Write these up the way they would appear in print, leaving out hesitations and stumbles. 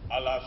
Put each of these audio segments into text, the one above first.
Állás!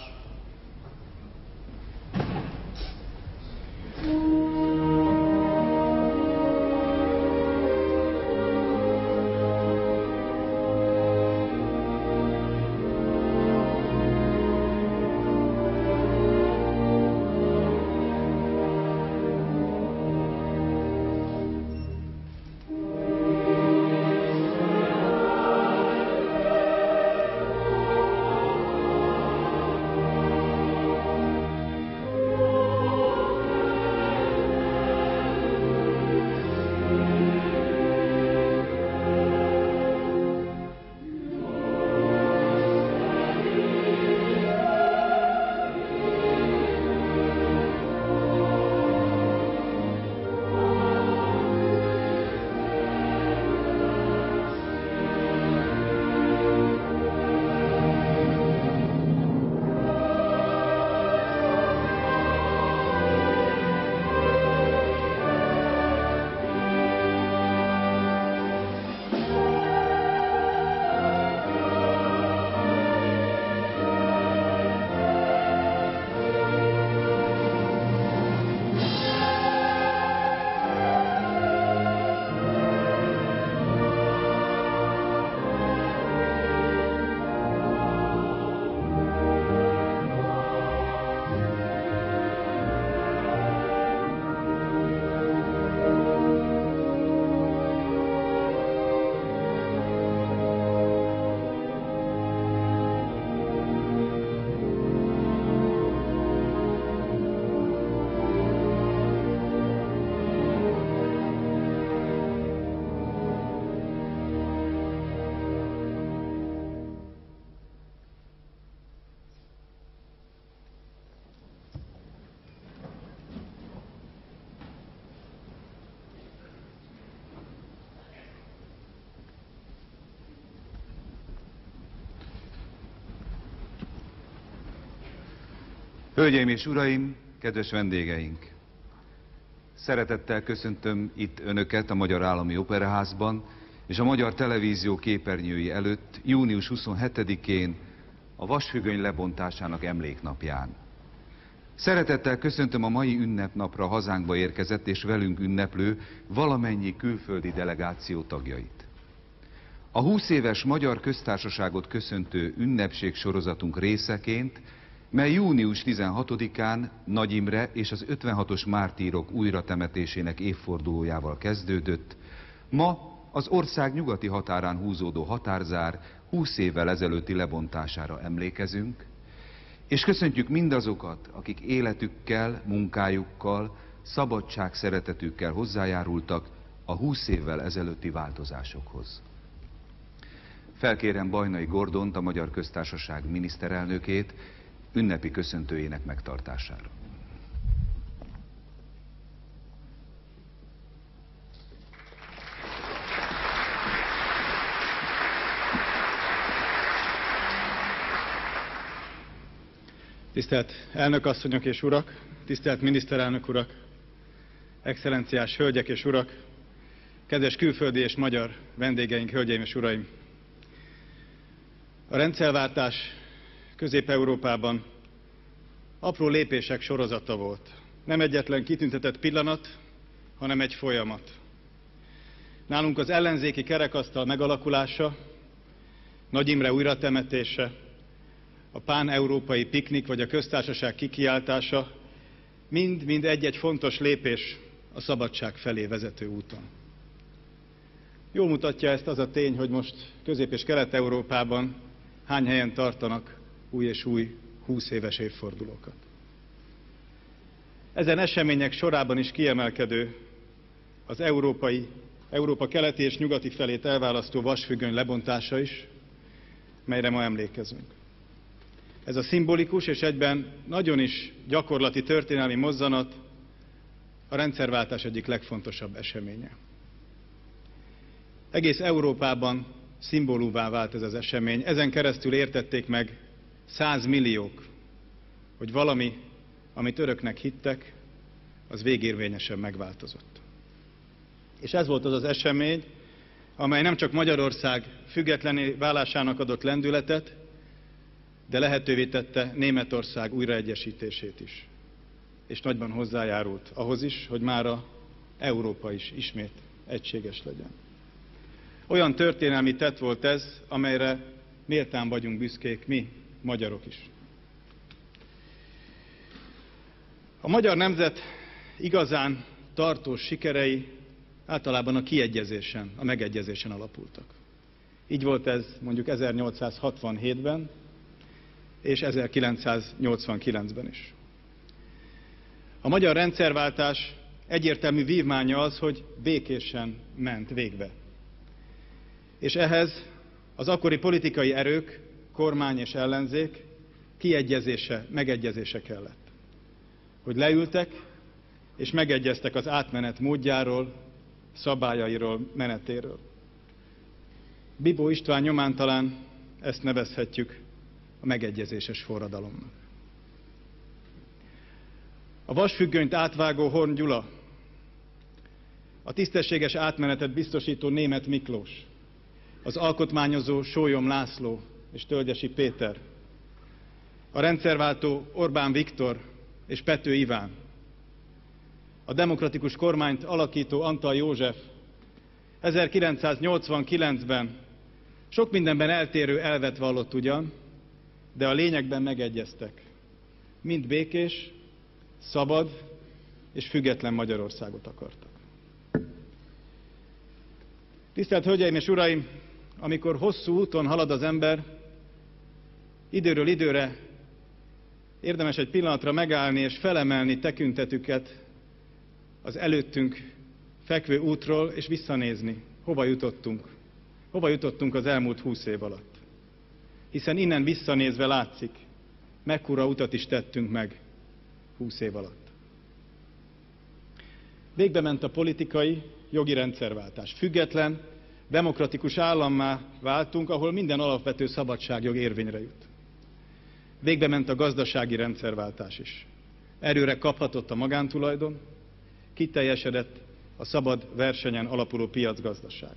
Hölgyeim és uraim, kedves vendégeink! Szeretettel köszöntöm itt Önöket a Magyar Állami Operaházban és a Magyar Televízió képernyői előtt június 27-én, a vasfüggöny lebontásának emléknapján. Szeretettel köszöntöm a mai ünnepnapra hazánkba érkezett és velünk ünneplő valamennyi külföldi delegáció tagjait. A 20 éves Magyar Köztársaságot köszöntő ünnepségsorozatunk részeként, mely június 16-án Nagy Imre és az 56-os mártírok újratemetésének évfordulójával kezdődött, ma az ország nyugati határán húzódó határzár 20 évvel ezelőtti lebontására emlékezünk, és köszöntjük mindazokat, akik életükkel, munkájukkal, szabadságszeretetükkel hozzájárultak a 20 évvel ezelőtti változásokhoz. Felkérem Bajnai Gordont, a Magyar Köztársaság miniszterelnökét, ünnepi köszöntőjének megtartására. Tisztelt elnökasszonyok és urak, tisztelt miniszterelnök urak, excellenciás hölgyek és urak, kedves külföldi és magyar vendégeink, hölgyeim és uraim! A rendszerváltás Közép-Európában apró lépések sorozata volt. Nem egyetlen kitüntetett pillanat, hanem egy folyamat. Nálunk az ellenzéki kerekasztal megalakulása, Nagy Imre újratemetése, a pán-európai piknik vagy a köztársaság kikiáltása mind-mind egy-egy fontos lépés a szabadság felé vezető úton. Jól mutatja ezt az a tény, hogy most Közép- és Kelet-Európában hány helyen tartanak új és új 20 éves évfordulókat. Ezen események sorában is kiemelkedő az Európa keleti és nyugati felét elválasztó vasfüggöny lebontása is, melyre ma emlékezünk. Ez a szimbolikus és egyben nagyon is gyakorlati történelmi mozzanat a rendszerváltás egyik legfontosabb eseménye. Egész Európában szimbólumá vált ez az esemény. Ezen keresztül értették meg 100 milliók, hogy valami, amit öröknek hittek, az végérvényesen megváltozott. És ez volt az az esemény, amely nem csak Magyarország függetlenné válásának adott lendületet, de lehetővé tette Németország újraegyesítését is. És nagyban hozzájárult ahhoz is, hogy mára Európa is ismét egységes legyen. Olyan történelmi tett volt ez, amelyre méltán vagyunk büszkék mi, magyarok is. A magyar nemzet igazán tartós sikerei általában a kiegyezésen, a megegyezésen alapultak. Így volt ez mondjuk 1867-ben és 1989-ben is. A magyar rendszerváltás egyértelmű vívmánya az, hogy békésen ment végbe. És ehhez az akkori politikai erők, kormány és ellenzék kiegyezése, megegyezése kellett. Hogy leültek és megegyeztek az átmenet módjáról, szabályairól, menetéről. Bibó István nyomán talán ezt nevezhetjük a megegyezéses forradalomnak. A vasfüggönyt átvágó Horn Gyula, a tisztességes átmenetet biztosító Németh Miklós, az alkotmányozó Sólyom László és Tölgyesi Péter, a rendszerváltó Orbán Viktor és Pető Iván, a demokratikus kormányt alakító Antall József 1989-ben sok mindenben eltérő elvet vallott ugyan, de a lényegben megegyeztek. Mind békés, szabad és független Magyarországot akartak. Tisztelt Hölgyeim és Uraim! Amikor hosszú úton halad az ember, időről időre érdemes egy pillanatra megállni és felemelni tekintetüket az előttünk fekvő útról, és visszanézni, hova jutottunk. Hova jutottunk az elmúlt 20 év alatt. Hiszen innen visszanézve látszik, mekkora utat is tettünk meg 20 év alatt. Végbe ment a politikai, jogi rendszerváltás. Független, demokratikus állammá váltunk, ahol minden alapvető szabadságjog érvényre jut. Végbe ment a gazdasági rendszerváltás is. Erőre kaphatott a magántulajdon, kiteljesedett a szabad versenyen alapuló piacgazdaság.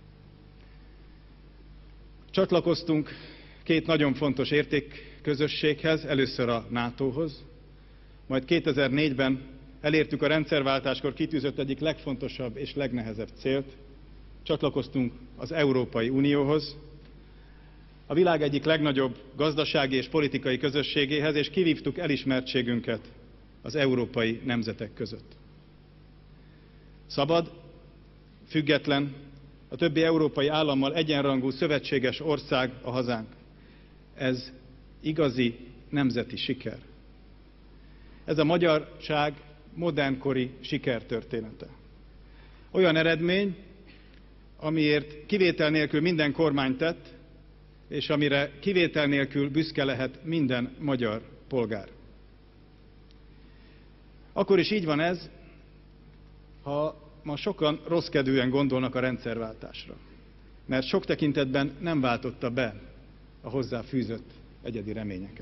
Csatlakoztunk két nagyon fontos értékközösséghez, először a NATO-hoz, majd 2004-ben elértük a rendszerváltáskor kitűzött egyik legfontosabb és legnehezebb célt, csatlakoztunk az Európai Unióhoz, a világ egyik legnagyobb gazdasági és politikai közösségéhez, és kivívtuk elismertségünket az európai nemzetek között. Szabad, független, a többi európai állammal egyenrangú szövetséges ország a hazánk. Ez igazi nemzeti siker. Ez a magyarság modernkori sikertörténete. Olyan eredmény, amiért kivétel nélkül minden kormány tett, és amire kivétel nélkül büszke lehet minden magyar polgár. Akkor is így van ez, ha ma sokan rosszkedvűen gondolnak a rendszerváltásra, mert sok tekintetben nem váltotta be a hozzá fűzött egyedi reményeket.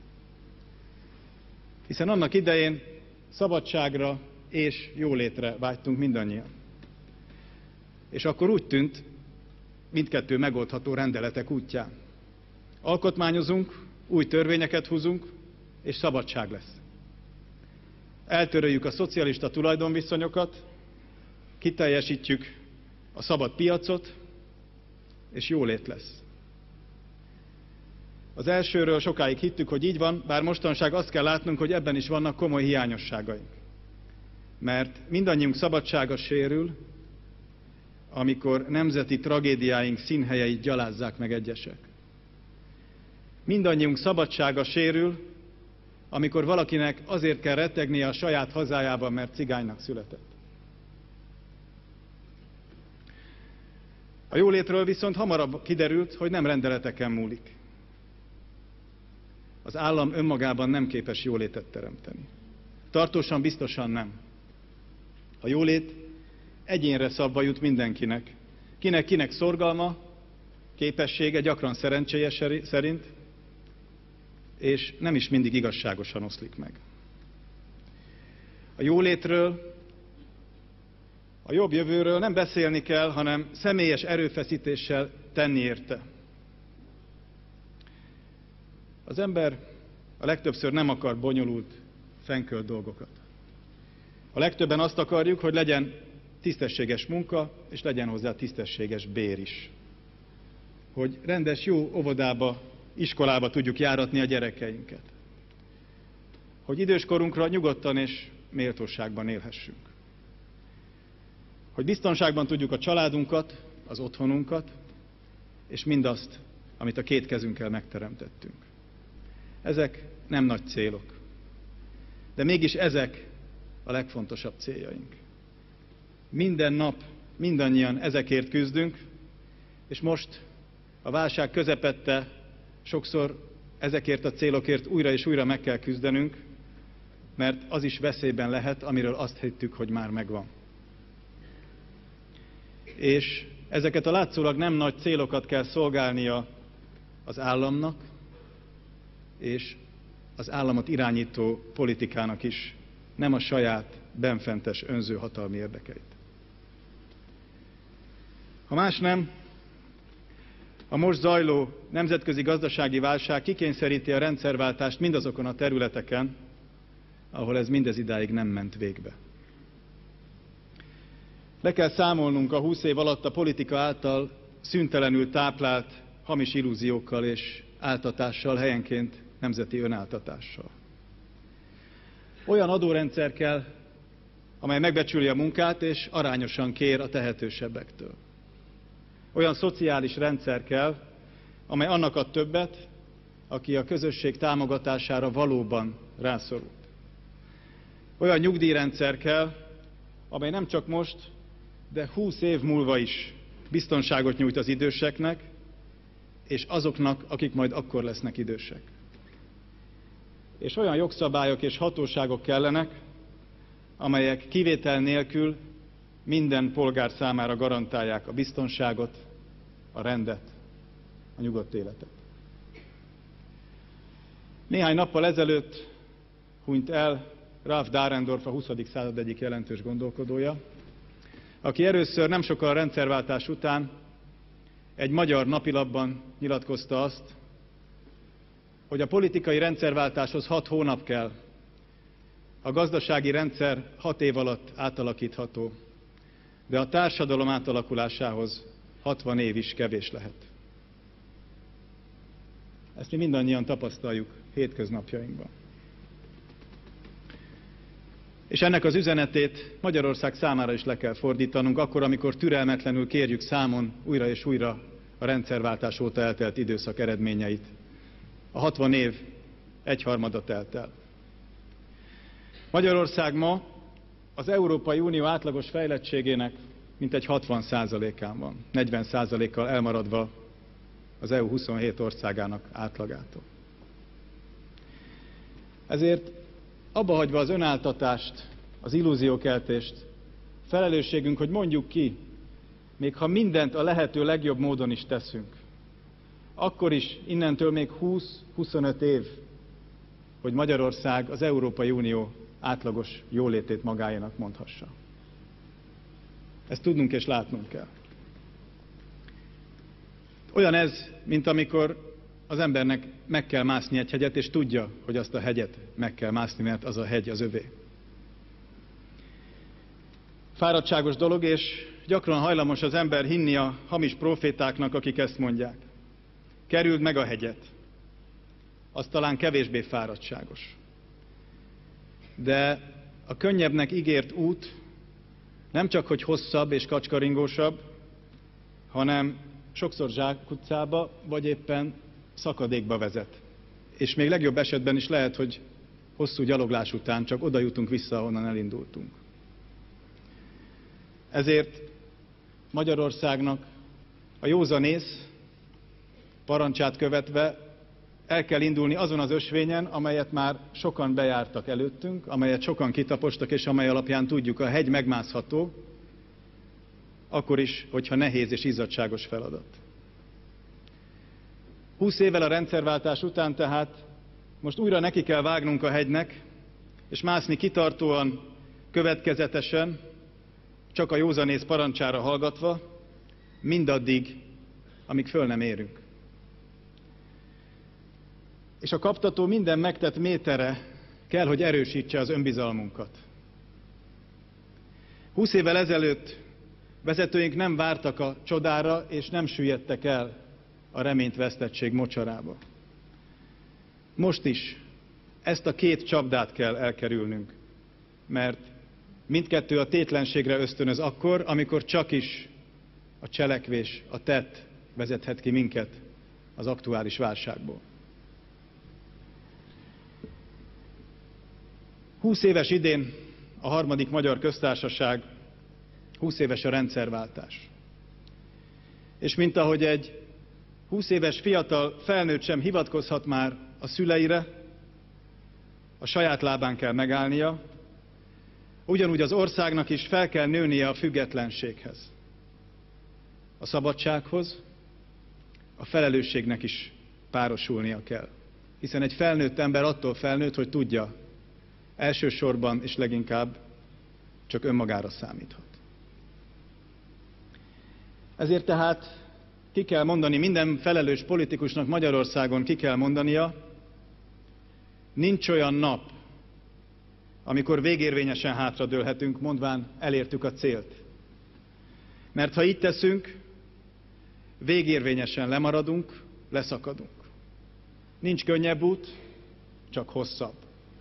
Hiszen annak idején szabadságra és jólétre vágytunk mindannyian. És akkor úgy tűnt, mindkettő megoldható rendeletek útján. Alkotmányozunk, új törvényeket hozunk, és szabadság lesz. Eltöröljük a szocialista tulajdonviszonyokat, kiteljesítjük a szabad piacot, és jólét lesz. Az elsőről sokáig hittük, hogy így van, bár mostanság azt kell látnunk, hogy ebben is vannak komoly hiányosságaink. Mert mindannyiunk szabadsága sérül, amikor nemzeti tragédiáink színhelyeit gyalázzák meg egyesek. Mindannyiunk szabadsága sérül, amikor valakinek azért kell rettegnie a saját hazájában, mert cigánynak született. A jólétről viszont hamarabb kiderült, hogy nem rendeleteken múlik. Az állam önmagában nem képes jólétet teremteni. Tartósan biztosan nem. A jólét egyénre szabva jut mindenkinek. Kinek szorgalma, képessége, gyakran szerencséje szerint, és nem is mindig igazságosan oszlik meg. A jólétről, a jobb jövőről nem beszélni kell, hanem személyes erőfeszítéssel tenni érte. Az ember a legtöbbször nem akar bonyolult, fenkölt dolgokat. A legtöbben azt akarjuk, hogy legyen tisztességes munka, és legyen hozzá tisztességes bér is. Hogy rendes, jó óvodába, iskolába tudjuk járatni a gyerekeinket. Hogy időskorunkra nyugodtan és méltóságban élhessünk. Hogy biztonságban tudjuk a családunkat, az otthonunkat, és mindazt, amit a két kezünkkel megteremtettünk. Ezek nem nagy célok, de mégis ezek a legfontosabb céljaink. Minden nap mindannyian ezekért küzdünk, és most a válság közepette sokszor ezekért a célokért újra és újra meg kell küzdenünk, mert az is veszélyben lehet, amiről azt hittük, hogy már megvan. És ezeket a látszólag nem nagy célokat kell szolgálnia az államnak, és az államot irányító politikának is, nem a saját benfentes önző hatalmi érdekeit. Ha más nem, a most zajló nemzetközi gazdasági válság kikényszeríti a rendszerváltást mindazokon a területeken, ahol ez mindez idáig nem ment végbe. Le kell számolnunk a 20 év alatt a politika által szüntelenül táplált hamis illúziókkal és áltatással, helyenként nemzeti önáltatással. Olyan adórendszer kell, amely megbecsüli a munkát és arányosan kér a tehetősebbektől. Olyan szociális rendszer kell, amely annak ad többet, aki a közösség támogatására valóban rászorult. Olyan nyugdíjrendszer kell, amely nem csak most, de 20 év múlva is biztonságot nyújt az időseknek, és azoknak, akik majd akkor lesznek idősek. És olyan jogszabályok és hatóságok kellenek, amelyek kivétel nélkül minden polgár számára garantálják a biztonságot, a rendet, a nyugodt életet. Néhány nappal ezelőtt hunyt el Ralph Dahrendorf, a 20. század egyik jelentős gondolkodója, aki először nem sokkal a rendszerváltás után egy magyar napilapban nyilatkozta azt, hogy a politikai rendszerváltáshoz 6 hónap kell, a gazdasági rendszer 6 év alatt átalakítható, de a társadalom átalakulásához 60 év is kevés lehet. Ezt mi mindannyian tapasztaljuk hétköznapjainkban. És ennek az üzenetét Magyarország számára is le kell fordítanunk, akkor, amikor türelmetlenül kérjük számon újra és újra a rendszerváltás óta eltelt időszak eredményeit. A 60 év egyharmada telt el. Magyarország ma az Európai Unió átlagos fejlettségének mintegy 60%-án van, 40%-kal elmaradva az EU 27 országának átlagától. Ezért abbahagyva az önáltatást, az illúziókeltést, felelősségünk, hogy mondjuk ki, még ha mindent a lehető legjobb módon is teszünk, akkor is innentől még 20-25 év, hogy Magyarország az Európai Unió átlagos jólétét magáénak mondhassa. Ezt tudnunk és látnunk kell. Olyan ez, mint amikor az embernek meg kell mászni egy hegyet, és tudja, hogy azt a hegyet meg kell mászni, mert az a hegy az övé. Fáradtságos dolog, és gyakran hajlamos az ember hinni a hamis profétáknak, akik ezt mondják. Kerüld meg a hegyet. Az talán kevésbé fáradtságos. De a könnyebbnek ígért út nem csak, hogy hosszabb és kacskaringósabb, hanem sokszor zsákutcába, vagy éppen szakadékba vezet. És még legjobb esetben is lehet, hogy hosszú gyaloglás után csak oda jutunk vissza, ahonnan elindultunk. Ezért Magyarországnak a józanész parancsát követve el kell indulni azon az ösvényen, amelyet már sokan bejártak előttünk, amelyet sokan kitapostak, és amely alapján tudjuk, a hegy megmászható, akkor is, hogyha nehéz és izzadságos feladat. 20 évvel a rendszerváltás után tehát most újra neki kell vágnunk a hegynek, és mászni kitartóan, következetesen, csak a józanész parancsára hallgatva, mindaddig, amíg föl nem érünk. és a kaptató minden megtett métere kell, hogy erősítse az önbizalmunkat. 20 évvel ezelőtt vezetőink nem vártak a csodára, és nem süllyedtek el a reményt vesztettség mocsarába. Most is ezt a két csapdát kell elkerülnünk, mert mindkettő a tétlenségre ösztönöz akkor, amikor csak is a cselekvés, a tett vezethet ki minket az aktuális válságból. 20 éves idén a harmadik Magyar Köztársaság, 20 éves a rendszerváltás. És mint ahogy egy 20 éves fiatal felnőtt sem hivatkozhat már a szüleire, a saját lábán kell megállnia, ugyanúgy az országnak is fel kell nőnie a függetlenséghez, a szabadsághoz, a felelősségnek is párosulnia kell. Hiszen egy felnőtt ember attól felnőtt, hogy tudja, elsősorban és leginkább csak önmagára számíthat. Ezért tehát ki kell mondani, minden felelős politikusnak Magyarországon ki kell mondania, nincs olyan nap, amikor végérvényesen hátradőlhetünk, mondván elértük a célt. Mert ha így teszünk, végérvényesen lemaradunk, leszakadunk. Nincs könnyebb út, csak hosszabb.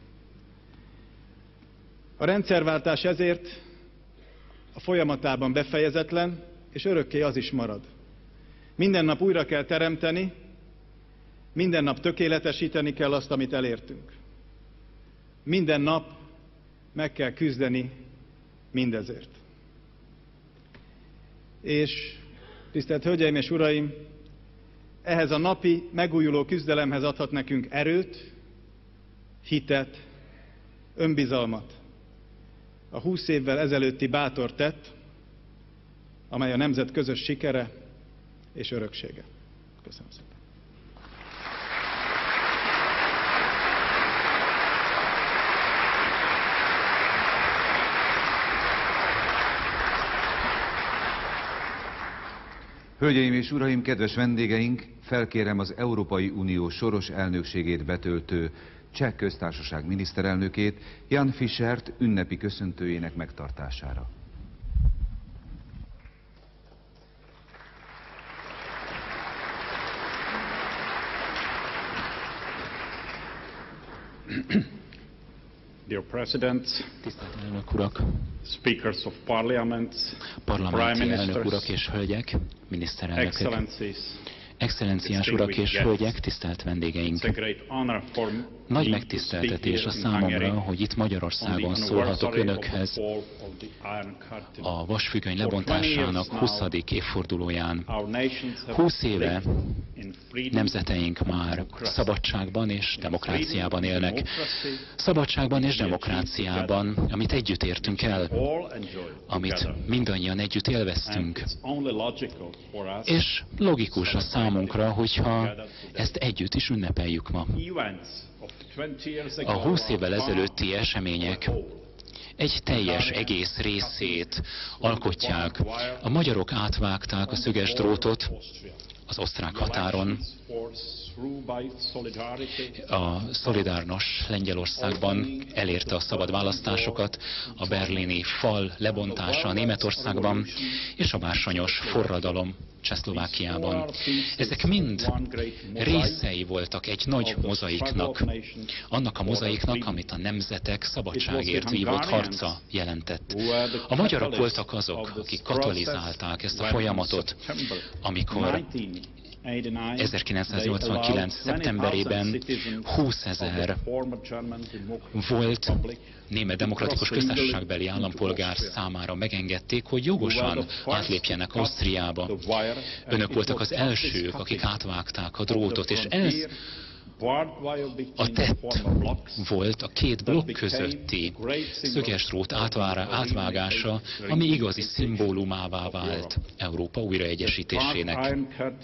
A rendszerváltás ezért a folyamatában befejezetlen, és örökké az is marad. Minden nap újra kell teremteni, minden nap tökéletesíteni kell azt, amit elértünk. Minden nap meg kell küzdeni mindezért. És tisztelt Hölgyeim és Uraim, ehhez a napi megújuló küzdelemhez adhat nekünk erőt, hitet, önbizalmat. A 20 évvel ezelőtti bátor tett, amely a nemzet közös sikere és öröksége. Köszönöm szépen. Hölgyeim és uraim, kedves vendégeink, felkérem az Európai Unió soros elnökségét betöltő Cseh Köztársaság miniszterelnökét, Jan Fischert ünnepi köszöntőjének megtartására. Dear Presidents, tisztelt elnök urak, Speakers of Parliaments, parlamenti elnök urak és hölgyek, miniszterelnökök, Excellencies, Excellenciás urak és hölgyek, tisztelt vendégeink! Nagy megtiszteltetés a számomra, hogy itt Magyarországon szólhatok önökhez a vasfüggöny lebontásának 20. évfordulóján. 20 éve nemzeteink már szabadságban és demokráciában élnek. Szabadságban és demokráciában, amit együtt értünk el, amit mindannyian együtt élveztünk. És logikus a számunkra, hogyha ezt együtt is ünnepeljük ma. A 20 évvel ezelőtti események egy teljes egész részét alkotják. A magyarok átvágták a szöges drótot az osztrák határon. A Szolidárnos Lengyelországban elérte a szabad választásokat, a berlini fal lebontása a Németországban, és a bársonyos forradalom Csehszlovákiában. Ezek mind részei voltak egy nagy mozaiknak, annak a mozaiknak, amit a nemzetek szabadságért vívott harca jelentett. A magyarok voltak azok, akik katalizálták ezt a folyamatot, amikor 1989. szeptemberében 20 000 volt Német Demokratikus Köztársaságbeli állampolgár számára megengedték, hogy jogosan átlépjenek Ausztriába. Önök voltak az elsők, akik átvágták a drótot, és ez a tett volt a két blokk közötti szöges drót átvágása, ami igazi szimbólumává vált Európa újraegyesítésének.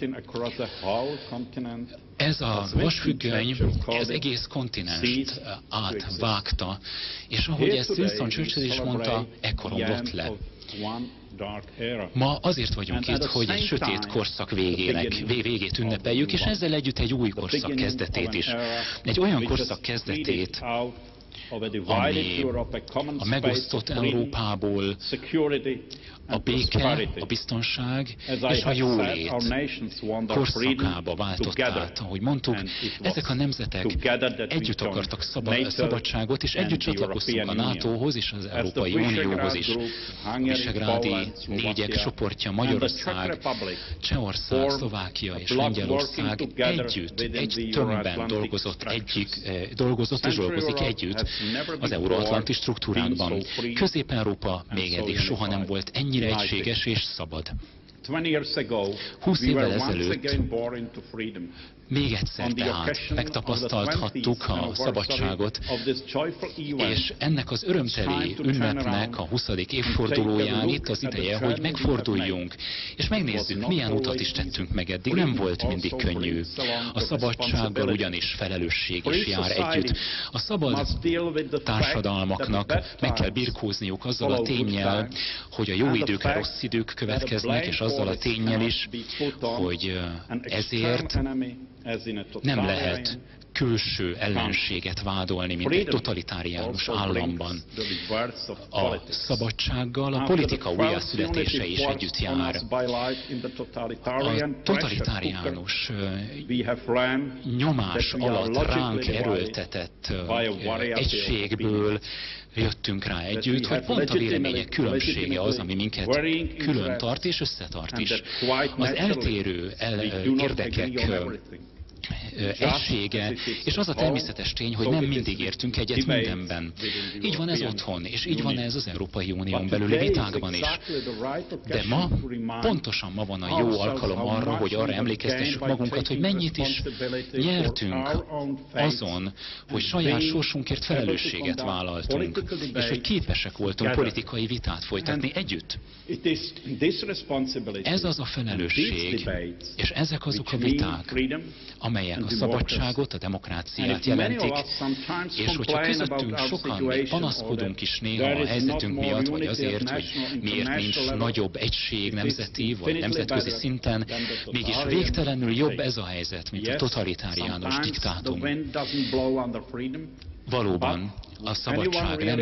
Ez a vasfüggöny az egész kontinenst átvágta, és ahogy ezt Winston Churchill is mondta, ekkor omlott le. Ma azért vagyunk itt, hogy egy sötét korszak végét ünnepeljük, és ezzel együtt egy új korszak kezdetét is. Egy olyan korszak kezdetét, ami a megosztott Európából a béke, a biztonság és a jólét korszakába váltott át. Ahogy mondtuk, ezek a nemzetek együtt akartak szabadságot, és együtt csatlakoztunk a NATO-hoz és az Európai Unióhoz is. Visegrádi négyek csoportja, Magyarország, Csehország, Szlovákia és Lengyelország együtt, egy tömbben dolgozott és dolgozik együtt az euróatlanti struktúrákban. Közép-Európa még eddig soha nem volt ennyire egységes és szabad. 20 évvel ezelőtt még egyszer tehát megtapasztalhattuk a szabadságot, és ennek az örömteli ünnepnek a 20. évfordulóján itt az ideje, hogy megforduljunk, és megnézzük, milyen utat is tettünk meg eddig. Nem volt mindig könnyű. A szabadsággal ugyanis felelősség is jár együtt. A szabad társadalmaknak meg kell birkózniuk azzal a ténnyel, hogy a jó időkre rossz idők következnek, és azzal a ténnyel is, hogy ezért nem lehet külső ellenséget vádolni, mint egy totalitáriánus államban. A szabadsággal a politika újjászületése is együtt jár. A totalitáriánus nyomás alatt ránk erőltetett egységből jöttünk rá együtt, hogy pont a vélemények különbsége az, ami minket külön tart és összetart is. Az eltérő érdekek egysége, és az a természetes tény, hogy nem mindig értünk egyet mindenben. Így van ez otthon, és így van ez az Európai Unión belüli vitákban is. De pontosan ma van a jó alkalom arra, hogy arra emlékeztessük magunkat, hogy mennyit is nyertünk azon, hogy saját sorsunkért felelősséget vállaltunk, és hogy képesek voltunk politikai vitát folytatni együtt. Ez az a felelősség, és ezek azok a viták, amelyek a szabadságot, a demokráciát jelentik, és hogyha közöttünk sokan még panaszkodunk is néha a helyzetünk miatt, vagy azért, hogy miért nincs nagyobb egység nemzeti vagy nemzetközi szinten, mégis végtelenül jobb ez a helyzet, mint a totalitáriánus diktátum. Valóban a szabadság nem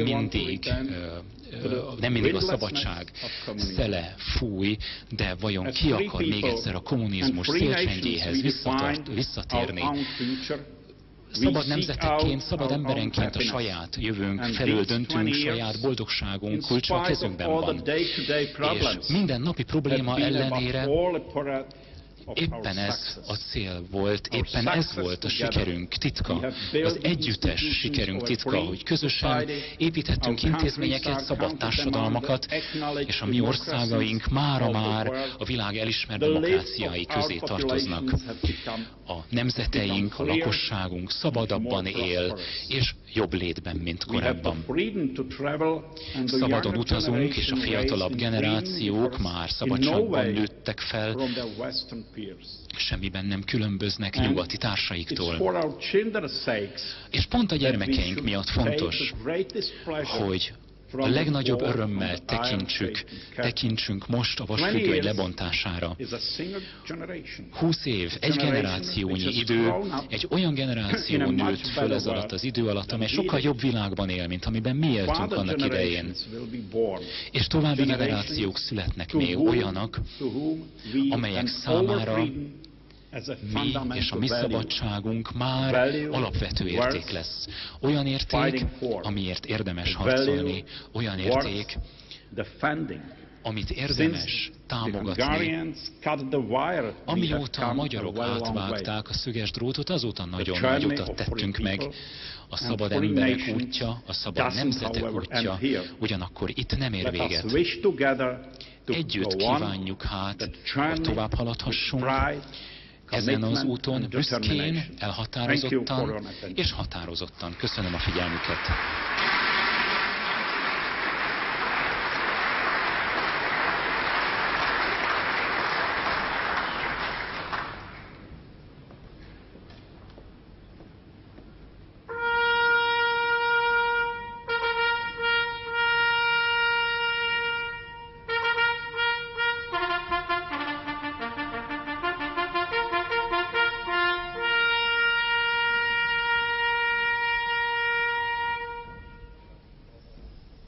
mindig a szabadság szele fúj, de vajon ki akar még egyszer a kommunizmus szélcsendjéhez visszatérni? Szabad nemzetekként, szabad emberenként a saját jövőnk felől döntünk, saját boldogságunk kulcsa a kezünkben van. És minden napi probléma ellenére éppen ez a cél volt, éppen ez volt a sikerünk titka, az együttes sikerünk titka, hogy közösen építettünk intézményeket, szabad társadalmakat, és a mi országaink mára már a világ elismert demokráciái közé tartoznak. A nemzeteink, a lakosságunk szabadabban él, és jobb létben, mint korábban. Szabadon utazunk, és a fiatalabb generációk már szabadságban nőttek fel, semmiben nem különböznek nyugati társaiktól. És pont a gyermekeink miatt fontos, hogy a legnagyobb örömmel tekintsünk most a vasfüggöny lebontására. 20 év, egy generációnyi idő, egy olyan generáció nőtt föl ez alatt az idő alatt, amely sokkal jobb világban él, mint amiben mi éltünk annak idején. És további generációk születnek még olyanok, amelyek számára mi és a mi szabadságunk már alapvető érték lesz. Olyan érték, amiért érdemes harcolni, olyan érték, amit érdemes támogatni. Amióta a magyarok átvágták a szöges drótot, azóta nagyon nagy utat tettünk meg. A szabad emberek útja, a szabad nemzetek útja, ugyanakkor itt nem ér véget. Együtt kívánjuk hát, hogy tovább haladhassunk, ezen az úton büszkén, elhatározottan és határozottan. Köszönöm a figyelmüket!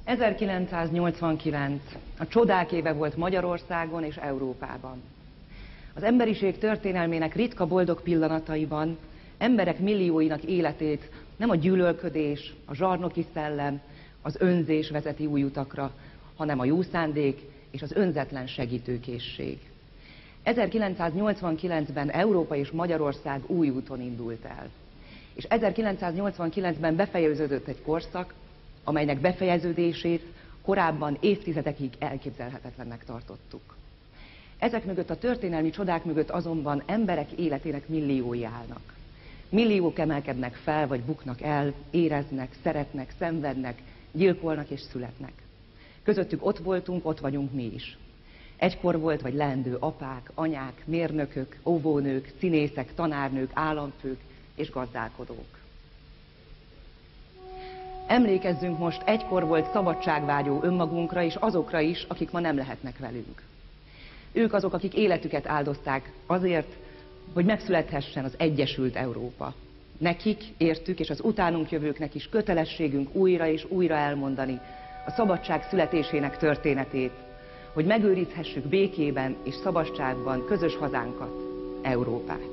1989 a csodák éve volt Magyarországon és Európában. Az emberiség történelmének ritka boldog pillanataiban emberek millióinak életét nem a gyűlölködés, a zsarnoki szellem, az önzés vezeti új utakra, hanem a jó szándék és az önzetlen segítőkészség. 1989-ben Európa és Magyarország új úton indult el. És 1989-ben befejeződött egy korszak, amelynek befejeződését korábban évtizedekig elképzelhetetlennek tartottuk. Ezek mögött, a történelmi csodák mögött azonban emberek életének milliói állnak. Milliók emelkednek fel, vagy buknak el, éreznek, szeretnek, szenvednek, gyilkolnak és születnek. Közöttük ott voltunk, ott vagyunk mi is. Egykor volt vagy leendő apák, anyák, mérnökök, óvónők, színészek, tanárnők, államfők és gazdálkodók. Emlékezzünk most egykor volt szabadságvágyó önmagunkra és azokra is, akik ma nem lehetnek velünk. Ők azok, akik életüket áldozták azért, hogy megszülethessen az Egyesült Európa. Nekik, értük, és az utánunk jövőknek is kötelességünk újra és újra elmondani a szabadság születésének történetét, hogy megőrizhessük békében és szabadságban közös hazánkat, Európát.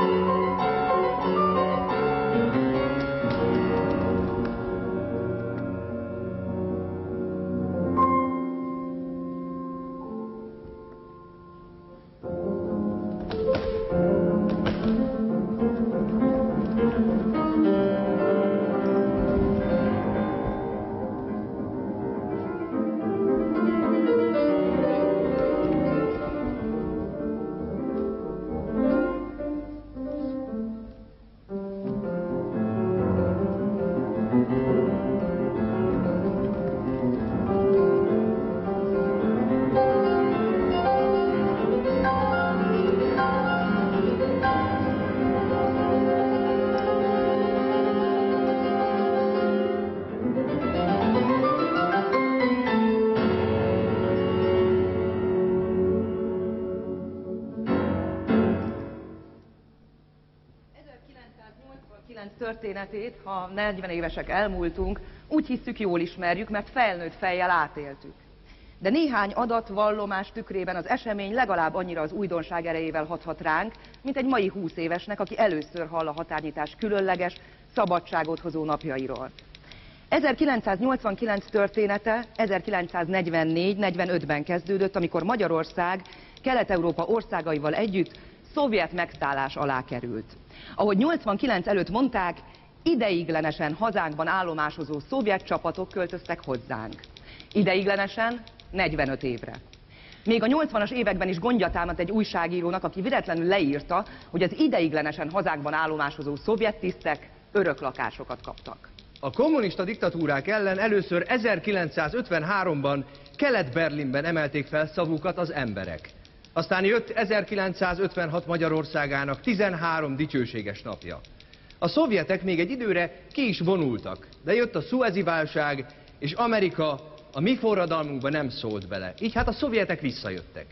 Történetét, ha 40 évesek elmúltunk, úgy hiszük, jól ismerjük, mert felnőtt fejjel átéltük. De néhány adat-vallomás tükrében az esemény legalább annyira az újdonság erejével hathat ránk, mint egy mai 20 évesnek, aki először hall a határnyitás különleges, szabadságot hozó napjairól. 1989 története 1944-45-ben kezdődött, amikor Magyarország Kelet-Európa országaival együtt szovjet megszállás alá került. Ahogy 89 előtt mondták, ideiglenesen hazánkban állomásozó szovjet csapatok költöztek hozzánk. Ideiglenesen 45 évre. Még a 80-as években is gondja támadt egy újságírónak, aki véletlenül leírta, hogy az ideiglenesen hazánkban állomásozó szovjet tisztek öröklakásokat kaptak. A kommunista diktatúrák ellen először 1953-ban Kelet-Berlinben emelték fel szavukat az emberek. Aztán jött 1956 Magyarországának 13 dicsőséges napja. A szovjetek még egy időre ki is vonultak, de jött a szuezi válság, és Amerika a mi forradalmunkba nem szólt bele. Így hát a szovjetek visszajöttek.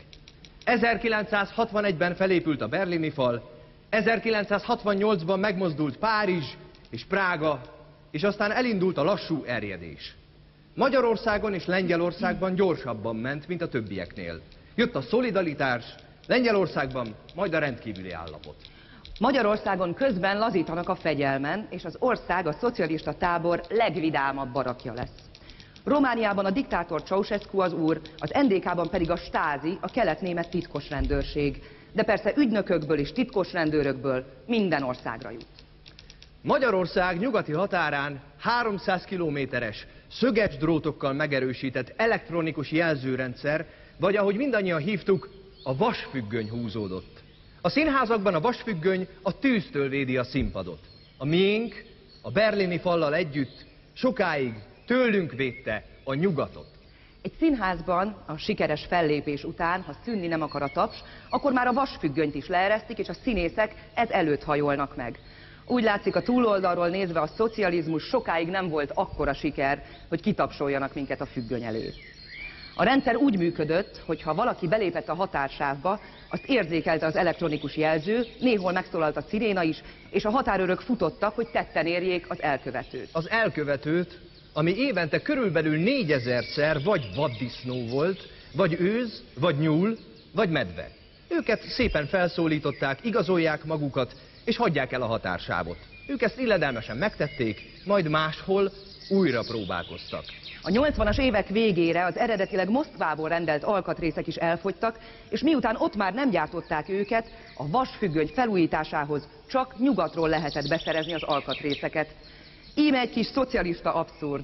1961-ben felépült a berlini fal, 1968-ban megmozdult Párizs és Prága, és aztán elindult a lassú erjedés. Magyarországon és Lengyelországban gyorsabban ment, mint a többieknél. Jött a szolidaritás, Lengyelországban majd a rendkívüli állapot. Magyarországon közben lazítanak a fegyelmen, és az ország a szocialista tábor legvidámabb barakja lesz. Romániában a diktátor Ceausescu az úr, az NDK-ban pedig a Stázi, a kelet-német titkos rendőrség. De persze ügynökökből és titkos rendőrökből minden országra jut. Magyarország nyugati határán 300 kilométeres, szöges drótokkal megerősített elektronikus jelzőrendszer, vagy ahogy mindannyian hívtuk, a vasfüggöny húzódott. A színházakban a vasfüggöny a tűztől védi a színpadot. A miénk, a berlini fallal együtt sokáig tőlünk védte a nyugatot. Egy színházban a sikeres fellépés után, ha szűnni nem akar a taps, akkor már a vasfüggönyt is leeresztik, és a színészek ez előtt hajolnak meg. Úgy látszik, a túloldalról nézve a szocializmus sokáig nem volt akkora siker, hogy kitapsoljanak minket a függöny elő. A rendszer úgy működött, hogy ha valaki belépett a határsávba, azt érzékelte az elektronikus jelző, néhol megszólalt a sziréna is, és a határőrök futottak, hogy tetten érjék az elkövetőt. Az elkövetőt, ami évente körülbelül 4000-szer vagy vaddisznó volt, vagy őz, vagy nyúl, vagy medve. Őket szépen felszólították, igazolják magukat, és hagyják el a határsávot. Ők ezt illedelmesen megtették, majd máshol újra próbálkoztak. A 80-as évek végére az eredetileg Moszkvából rendelt alkatrészek is elfogytak, és miután ott már nem gyártották őket, a vasfüggöny felújításához csak nyugatról lehetett beszerezni az alkatrészeket. Íme egy kis szocialista abszurd.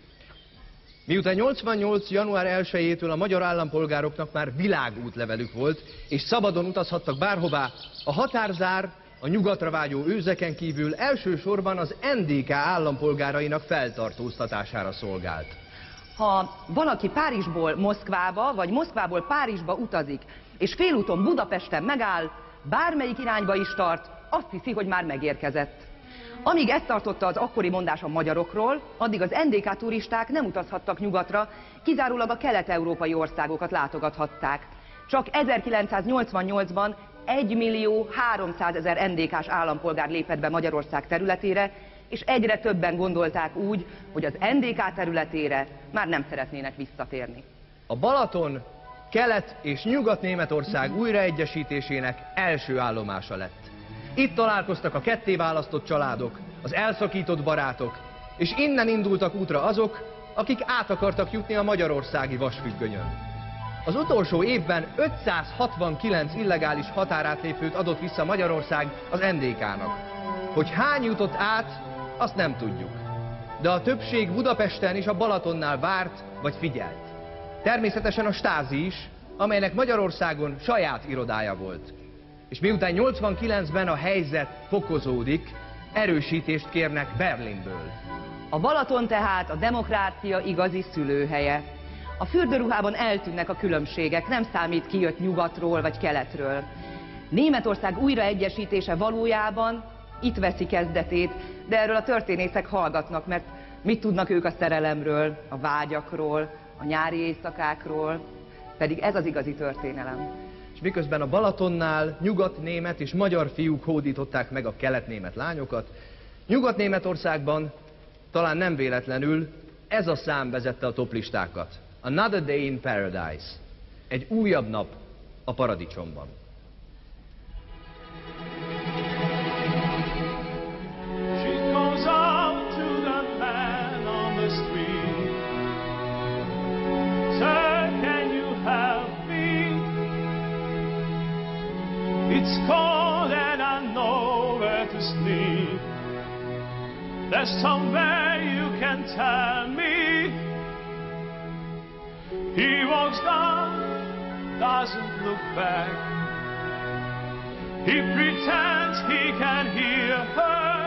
Miután 88. január 1-től a magyar állampolgároknak már világútlevelük volt, és szabadon utazhattak bárhová, a határzár a nyugatra vágyó őzeken kívül elsősorban az NDK állampolgárainak feltartóztatására szolgált. Ha valaki Párizsból Moszkvába, vagy Moszkvából Párizsba utazik, és félúton Budapesten megáll, bármelyik irányba is tart, azt hiszi, hogy már megérkezett. Amíg ezt tartotta az akkori mondás a magyarokról, addig az NDK turisták nem utazhattak nyugatra, kizárólag a kelet-európai országokat látogathatták. Csak 1988-ban 1.300.000 NDK-s állampolgár lépett be Magyarország területére, és egyre többen gondolták úgy, hogy az NDK területére már nem szeretnének visszatérni. A Balaton Kelet- és Nyugat-Németország újraegyesítésének első állomása lett. Itt találkoztak a kettéválasztott családok, az elszakított barátok, és innen indultak útra azok, akik át akartak jutni a magyarországi vasfüggönyön. Az utolsó évben 569 illegális határátlépőt adott vissza Magyarország az NDK-nak. Hogy hány jutott át, azt nem tudjuk. De a többség Budapesten és a Balatonnál várt vagy figyelt. Természetesen a Stázi is, amelynek Magyarországon saját irodája volt. És miután 89-ben a helyzet fokozódik, erősítést kérnek Berlinből. A Balaton tehát a demokrácia igazi szülőhelye. A fürdőruhában eltűnnek a különbségek, nem számít, ki jött nyugatról vagy keletről. Németország újraegyesítése valójában itt veszi kezdetét, de erről a történészek hallgatnak, mert mit tudnak ők a szerelemről, a vágyakról, a nyári éjszakákról, pedig ez az igazi történelem. És miközben a Balatonnál nyugatnémet és magyar fiúk hódították meg a keletnémet lányokat, Nyugat-Németországban talán nem véletlenül ez a szám vezette a toplistákat. Another Day in Paradise. Egy újabb nap a paradicsomban. She goes out to the man on the street. Sir, can you help me? It's cold and I know where to sleep. There's somewhere you can tell me. He walks down, doesn't look back. He pretends he can hear her.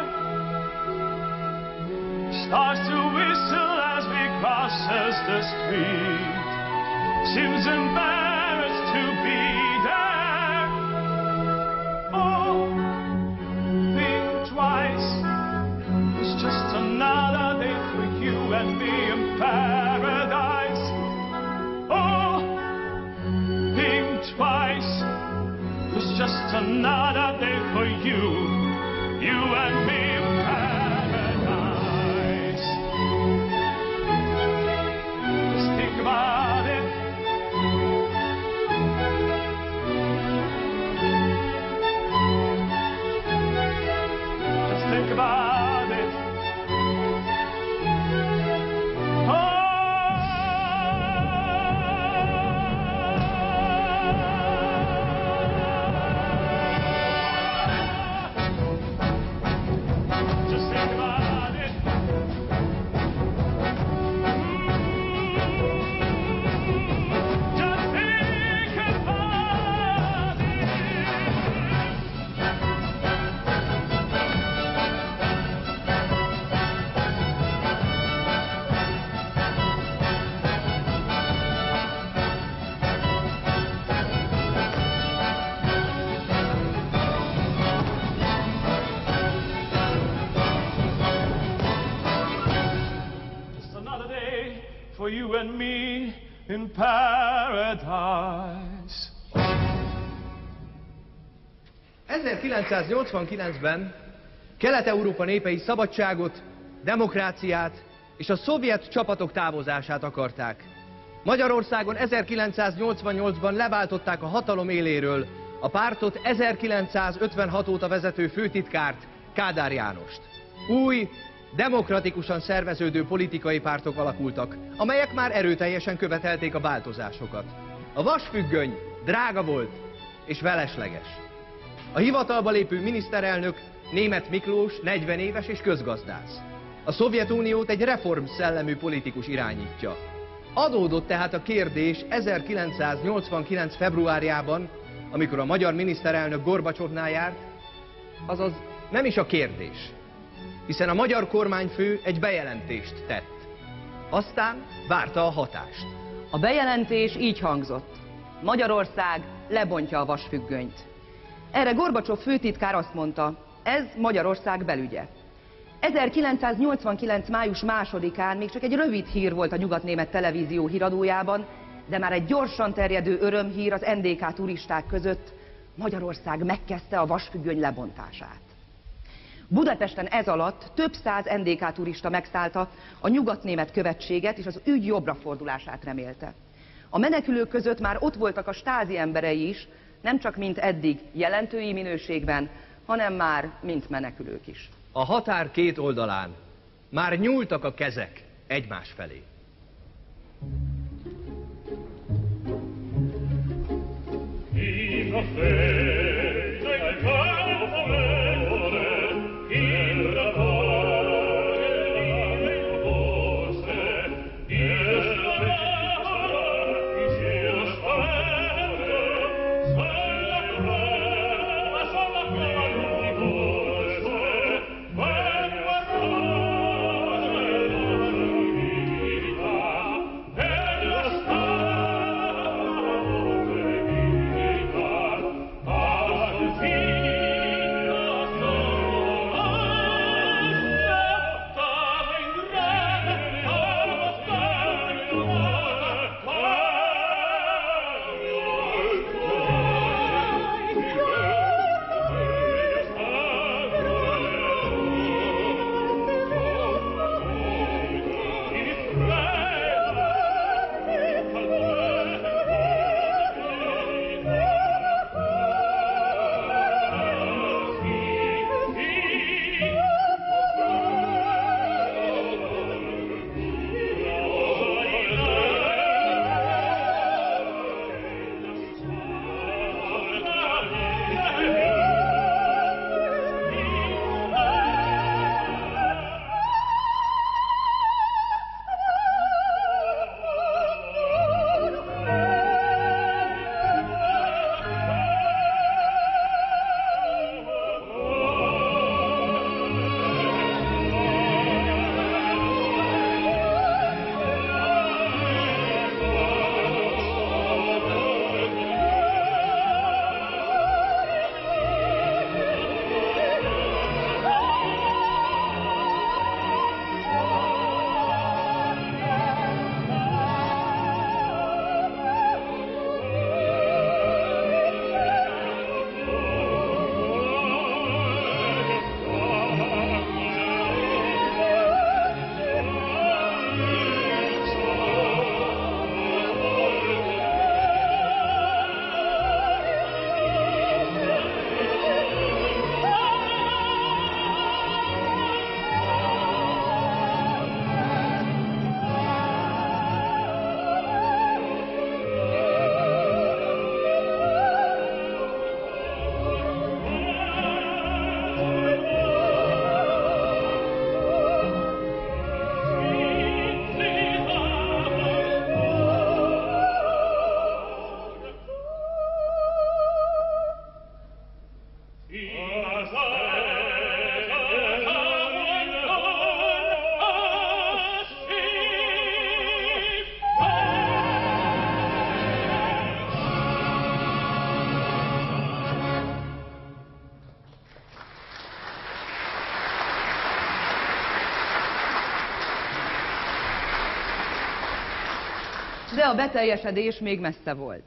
Starts to whistle as we crosses the street. Seems embarrassed to be there. Oh, think twice. It's just another day for you and me in paradise. Oh, think twice. It's just another day for you, you and me in paradise. Just think about it. Just think about it. For you and me in paradise. 1989-ben Kelet-Európa népei szabadságot, demokráciát és a szovjet csapatok távozását akarták. Magyarországon 1988-ban leváltották a hatalom éléről a pártot 1956 óta vezető főtitkárt, Kádár Jánost. Új, demokratikusan szerveződő politikai pártok alakultak, amelyek már erőteljesen követelték a változásokat. A vasfüggöny drága volt és felesleges. A hivatalba lépő miniszterelnök Németh Miklós 40 éves és közgazdász. A Szovjetuniót egy reformszellemű politikus irányítja. Adódott tehát a kérdés 1989. februárjában, amikor a magyar miniszterelnök Gorbacsovnál járt, azaz nem is a kérdés, hiszen a magyar kormányfő egy bejelentést tett. Aztán várta a hatást. A bejelentés így hangzott: Magyarország lebontja a vasfüggönyt. Erre Gorbacsov főtitkár azt mondta: ez Magyarország belügye. 1989. május 2-án még csak egy rövid hír volt a nyugatnémet televízió híradójában, de már egy gyorsan terjedő örömhír az NDK turisták között: Magyarország megkezdte a vasfüggöny lebontását. Budapesten ez alatt több száz NDK turista megszállta a nyugatnémet követséget, és az ügy jobbra fordulását remélte. A menekülők között már ott voltak a Stázi emberei is, nem csak mint eddig jelentői minőségben, hanem már mint menekülők is. A határ két oldalán már nyúltak a kezek egymás felé. De a beteljesedés még messze volt.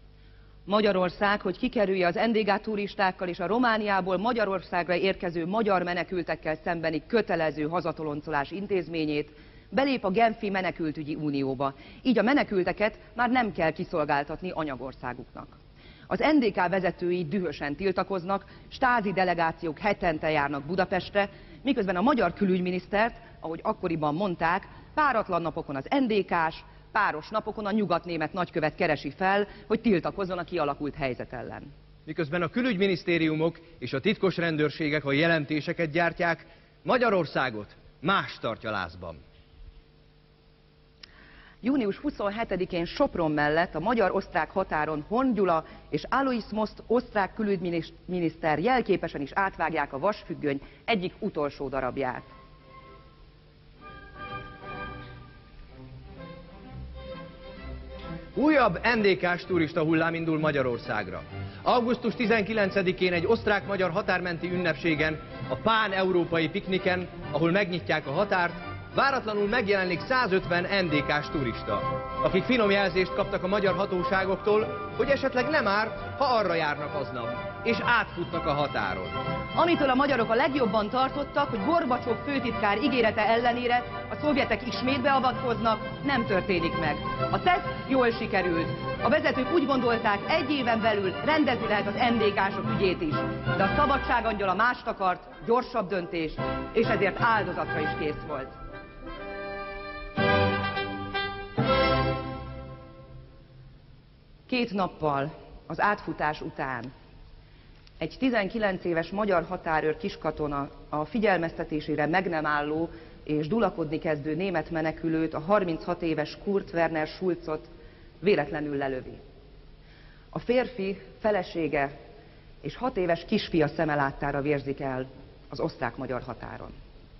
Magyarország, hogy kikerülje az NDG turistákkal és a Romániából Magyarországra érkező magyar menekültekkel szembeni kötelező hazatoloncolás intézményét, belép a Genfi Menekültügyi Unióba. Így a menekülteket már nem kell kiszolgáltatni anyagországuknak. Az NDK vezetői dühösen tiltakoznak, stázi delegációk hetente járnak Budapestre, miközben a magyar külügyminisztert, ahogy akkoriban mondták, páratlan napokon az NDK-s, páros napokon a nyugatnémet nagykövet keresi fel, hogy tiltakozzon a kialakult helyzet ellen. Miközben a külügyminisztériumok és a titkos rendőrségek a jelentéseket gyártják, Magyarországot más tartja lázban. Június 27-én Sopron mellett a magyar-osztrák határon Horn Gyula és Alois Most osztrák külügyminiszter jelképesen is átvágják a vasfüggöny egyik utolsó darabját. Újabb NDK-s turista hullám indul Magyarországra. Augusztus 19-én egy osztrák-magyar határmenti ünnepségen, a pán-európai pikniken, ahol megnyitják a határt, váratlanul megjelenik 150 NDK-s turista, akik finom jelzést kaptak a magyar hatóságoktól, hogy esetleg nem árt, ha arra járnak aznap, és átfutnak a határon. Amitől a magyarok a legjobban tartottak, hogy Gorbacsov főtitkár ígérete ellenére a szovjetek ismét beavatkoznak, nem történik meg. A teszt jól sikerült. A vezetők úgy gondolták, egy éven belül rendezni lehet az NDK-sok ügyét is. De a szabadságangyala mást akart, gyorsabb döntést, és ezért áldozatra is kész volt. Két nappal az átfutás után egy 19 éves magyar határőr kiskatona a figyelmeztetésére meg nem álló és dulakodni kezdő német menekülőt, a 36 éves Kurt Werner Schulzot véletlenül lelövi. A férfi felesége és 6 éves kisfia szeme láttára vérzik el az osztrák-magyar határon.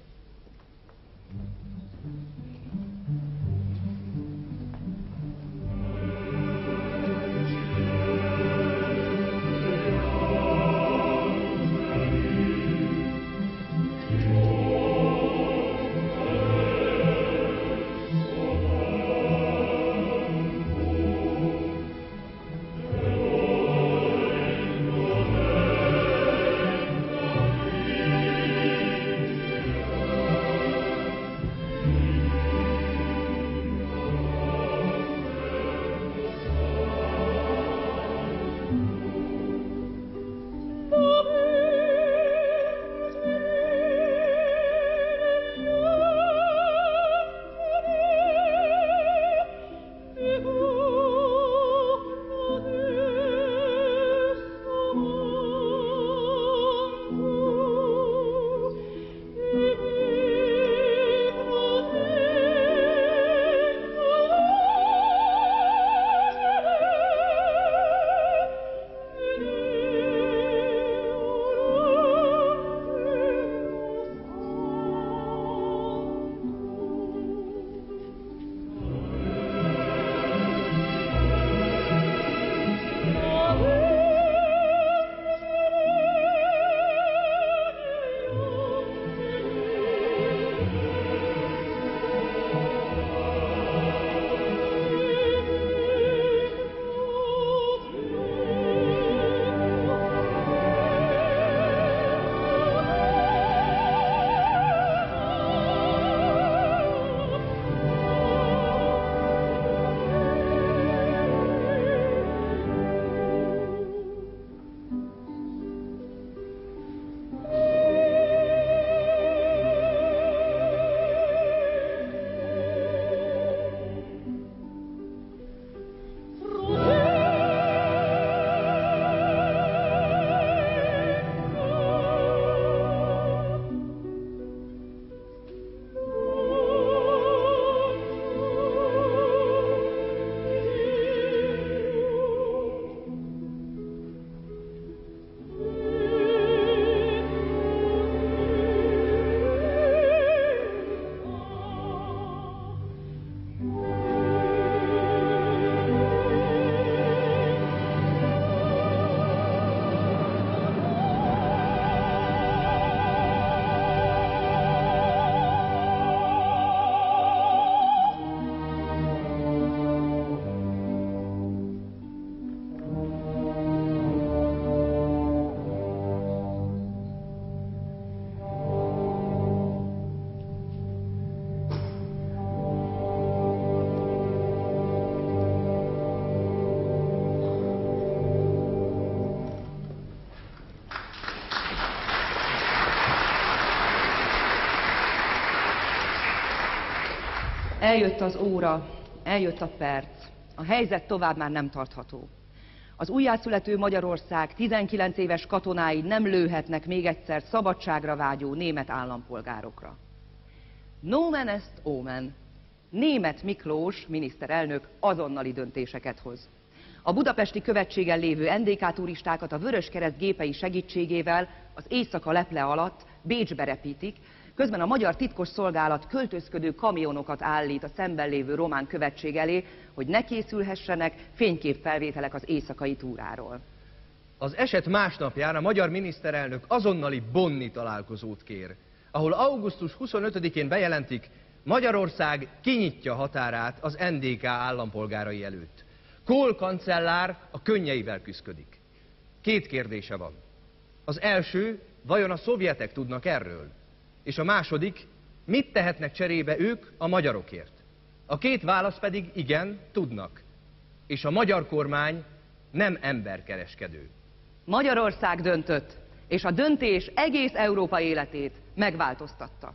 Eljött az óra, eljött a perc. A helyzet tovább már nem tartható. Az újjászülető Magyarország 19 éves katonái nem lőhetnek még egyszer szabadságra vágyó német állampolgárokra. Nomen est omen. Németh Miklós miniszterelnök azonnali döntéseket hoz. A budapesti követségen lévő NDK turistákat a Vöröskereszt gépei segítségével az éjszaka leple alatt Bécsbe repítik, közben a magyar titkosszolgálat költözködő kamionokat állít a szemben lévő román követség elé, hogy ne készülhessenek fényképfelvételek az éjszakai túráról. Az eset másnapján a magyar miniszterelnök azonnali bonni találkozót kér, ahol augusztus 25-én bejelentik, Magyarország kinyitja határát az NDK állampolgárai előtt. Kohl kancellár a könnyeivel küszködik. 2 kérdése van. Az első, vajon a szovjetek tudnak erről? És a második, mit tehetnek cserébe ők a magyarokért? A 2 válasz pedig igen, tudnak. És a magyar kormány nem emberkereskedő. Magyarország döntött, és a döntés egész Európa életét megváltoztatta.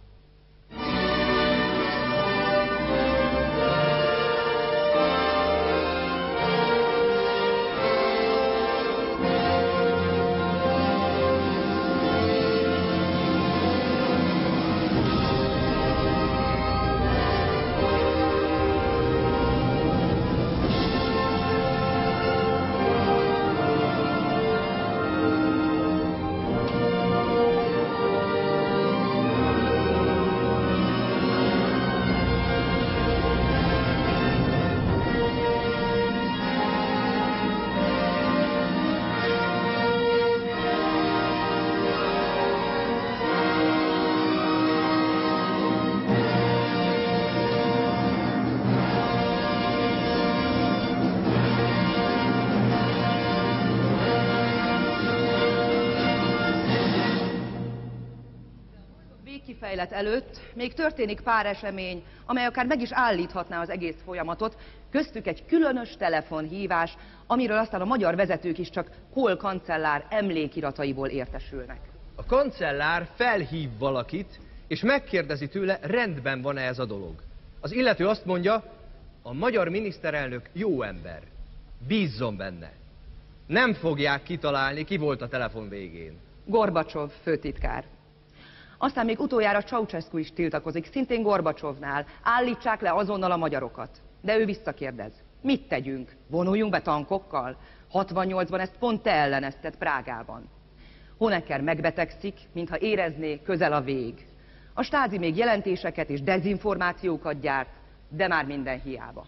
Végkifejlet előtt még történik pár esemény, amely akár meg is állíthatná az egész folyamatot, köztük egy különös telefonhívás, amiről aztán a magyar vezetők is csak Kohl kancellár emlékirataiból értesülnek. A kancellár felhív valakit, és megkérdezi tőle, rendben van-e ez a dolog. Az illető azt mondja, a magyar miniszterelnök jó ember, bízzon benne. Nem fogják kitalálni, ki volt a telefon végén. Gorbacsov főtitkár. Aztán még utoljára Ceausescu is tiltakozik, szintén Gorbacsovnál. Állítsák le azonnal a magyarokat. De ő visszakérdez. Mit tegyünk? Vonuljunk be tankokkal? 68-ban ezt pont te ellenezted Prágában. Honecker megbetegszik, mintha érezné, közel a vég. A Stasi még jelentéseket és dezinformációkat gyárt, de már minden hiába.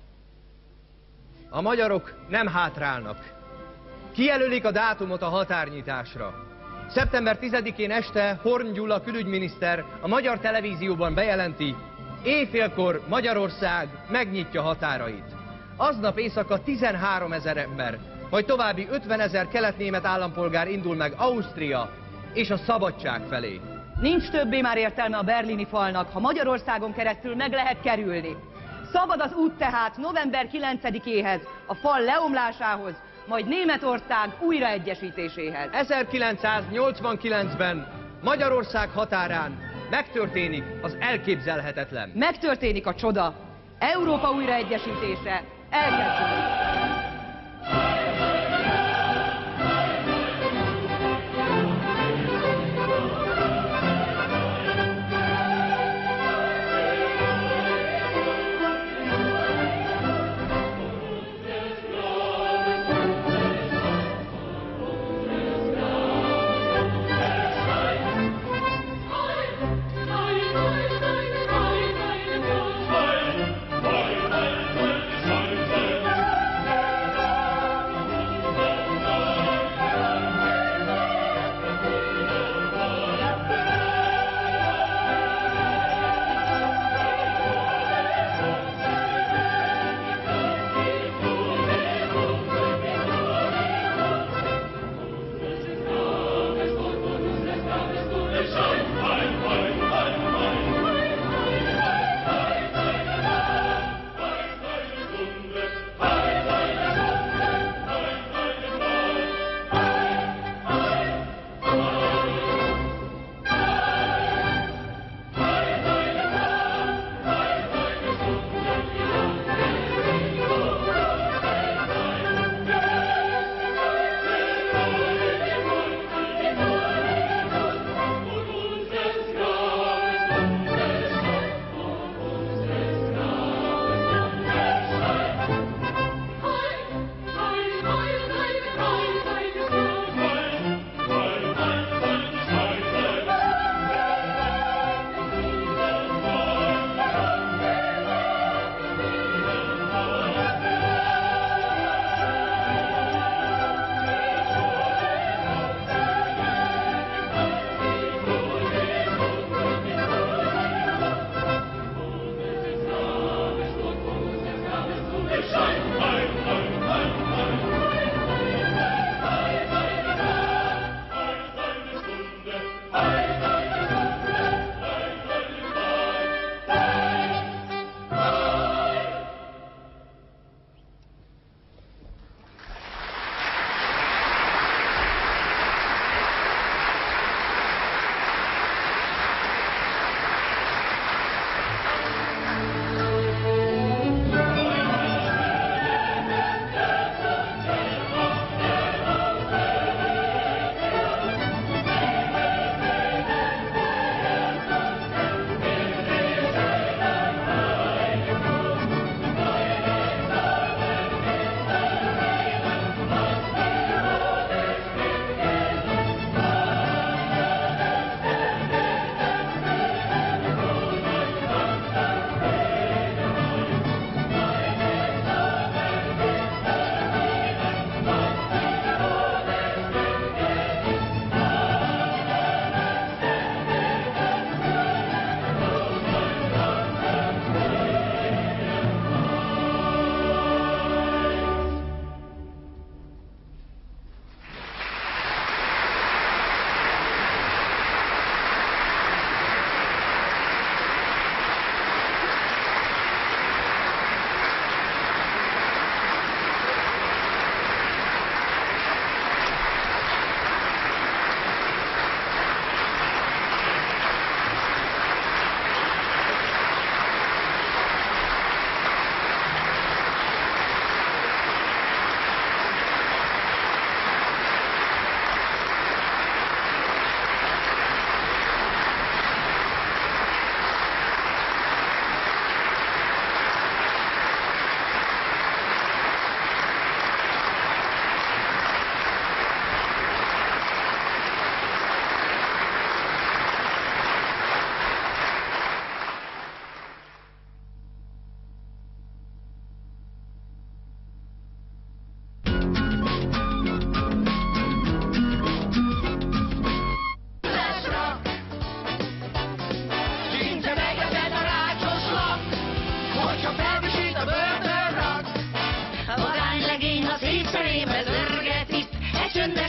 A magyarok nem hátrálnak. Kijelölik a dátumot a határnyitásra. Szeptember 10-én este Horn Gyula külügyminiszter a magyar televízióban bejelenti, éjfélkor Magyarország megnyitja határait. Aznap éjszaka 13 000 ember, majd további 50 000 kelet-német állampolgár indul meg Ausztria és a szabadság felé. Nincs többé már értelme a berlini falnak, ha Magyarországon keresztül meg lehet kerülni. Szabad az út tehát november 9-éhez, a fal leomlásához, majd Németország újraegyesítéséhez. 1989-ben Magyarország határán megtörténik az elképzelhetetlen. Megtörténik a csoda. Európa újraegyesítése elkezdődik.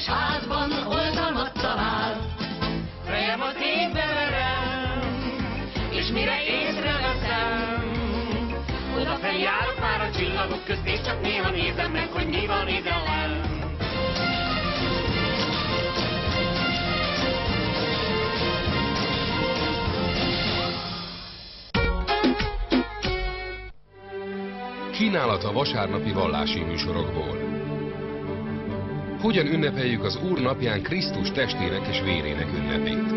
házban oltalmat talál. Fejem az égbe verem, és mire észreveszem, odafelé járok már a csillagok közt, és csak néha nézem meg, hogy mi van idelem. Kínálat a vasárnapi vallási műsorokból. Hogyan ünnepeljük az Úr napján Krisztus testének és vérének ünnepét?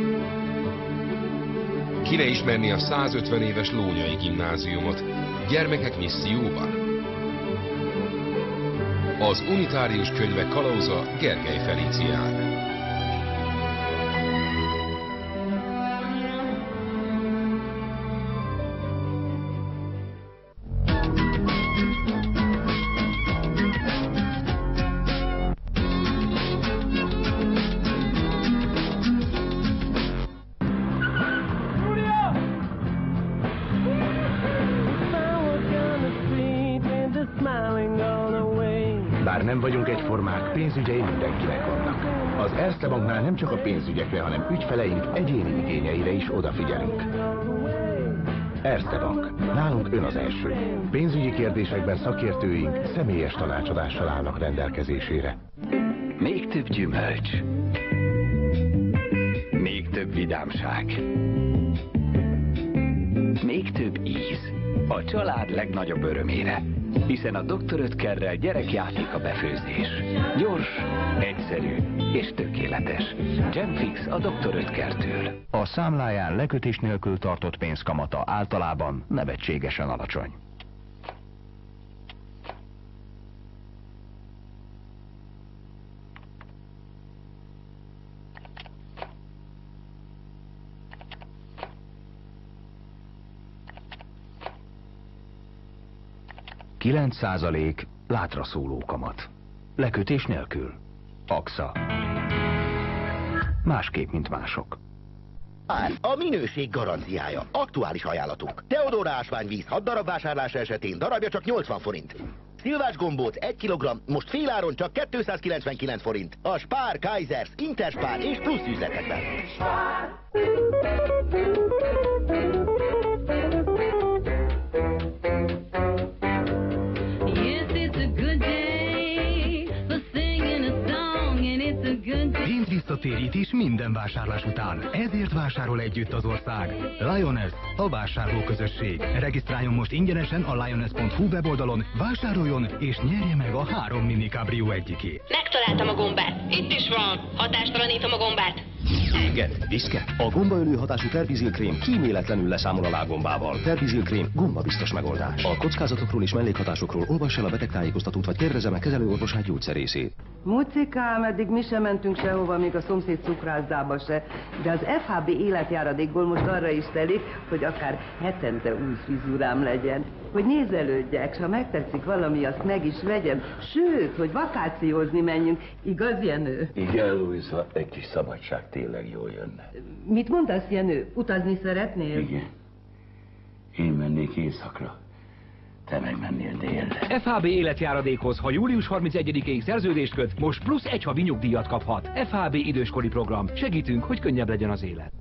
Ki ne ismerni a 150 éves Lónyai Gimnáziumot, gyermekek misszióban? Az unitárius könyvek kalauza Gergely Felicián. Bár nem vagyunk egyformák, pénzügyei mindenkinek vannak. Az Erste Banknál nem csak a pénzügyekre, hanem ügyfeleink egyéni igényeire is odafigyelünk. Erste Bank. Nálunk ön az első. Pénzügyi kérdésekben szakértőink személyes tanácsadással állnak rendelkezésére. Még több gyümölcs. Még több vidámság. Még több íz. A család legnagyobb örömére. Hiszen a Dr. Oetkerrel gyerekjáték a befőzés. Gyors, egyszerű és tökéletes. Gemfix a Dr. Oetkertől. A számláján lekötés nélkül tartott pénzkamata általában nevetségesen alacsony. %9 látra szóló kamat. Lekötés nélkül. AXA. Másképp, mint mások. A minőség garanciája. Aktuális ajánlatunk. Teodora ásványvíz 6 darab vásárlása esetén darabja csak 80 forint. Szilvás gombóc 1 kg, most féláron csak 299 forint. A Spar, Kaisers, Interspar és plusz üzletekben. Pénzvisszatérítés minden vásárlás után. Ezért vásárol együtt az ország. Lioness, a vásárlóközösség. Regisztráljon most ingyenesen a lioness.hu weboldalon, vásároljon és nyerje meg a 3 mini cabrio egyikét. Megtaláltam a gombát. Itt is van. Hatástalanítom a gombát. Éget, viszket. A gombaölő hatású Terbizil-krém kíméletlenül leszámol a lábgombával. Terbizil-krém gombabiztos megoldás. A kockázatokról és mellékhatásokról olvass el a betegtájékoztatót, vagy kérdezze meg kezelőorvosát, gyógyszerészét. Mucikám, eddig mi sem mentünk sehova, még a szomszéd cukrászdába se, de az FHB életjáradékból most arra is telik, hogy akár hetente új frizurám legyen. Hogy nézelődjek, s ha megtetszik valami, azt meg is vegyem. Sőt, hogy vakációzni menjünk. Igaz, Jenő? Igen, Luisa, egy kis szabadság tényleg jól jönne. Mit mondasz, Jenő? Utazni szeretnél? Igen. Én mennék éjszakra. Te megmennél délre. FHB életjáradékhoz, ha július 31-ig szerződést köt, most plusz 1 havi nyugdíjat kaphat. FHB időskori program. Segítünk, hogy könnyebb legyen az élet.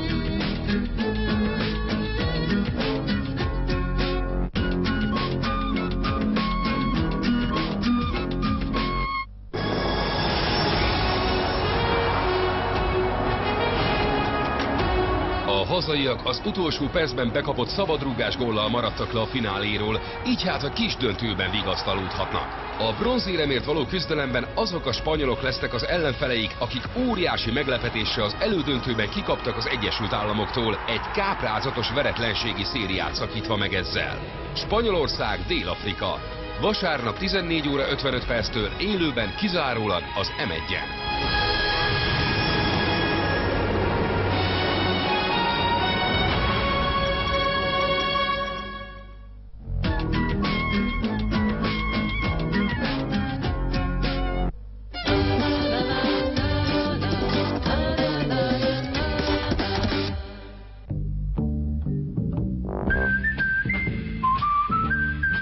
A hazaiak az utolsó percben bekapott szabadrúgás góllal maradtak le a fináléról, így hát a kis döntőben vigasztalódhatnak. A bronzéremért való küzdelemben azok a spanyolok lesznek az ellenfeleik, akik óriási meglepetéssel az elődöntőben kikaptak az Egyesült Államoktól, egy káprázatos veretlenségi szériát szakítva meg ezzel. Spanyolország, Dél-Afrika. Vasárnap 14 óra 55 perctől élőben kizárólag az M1-en.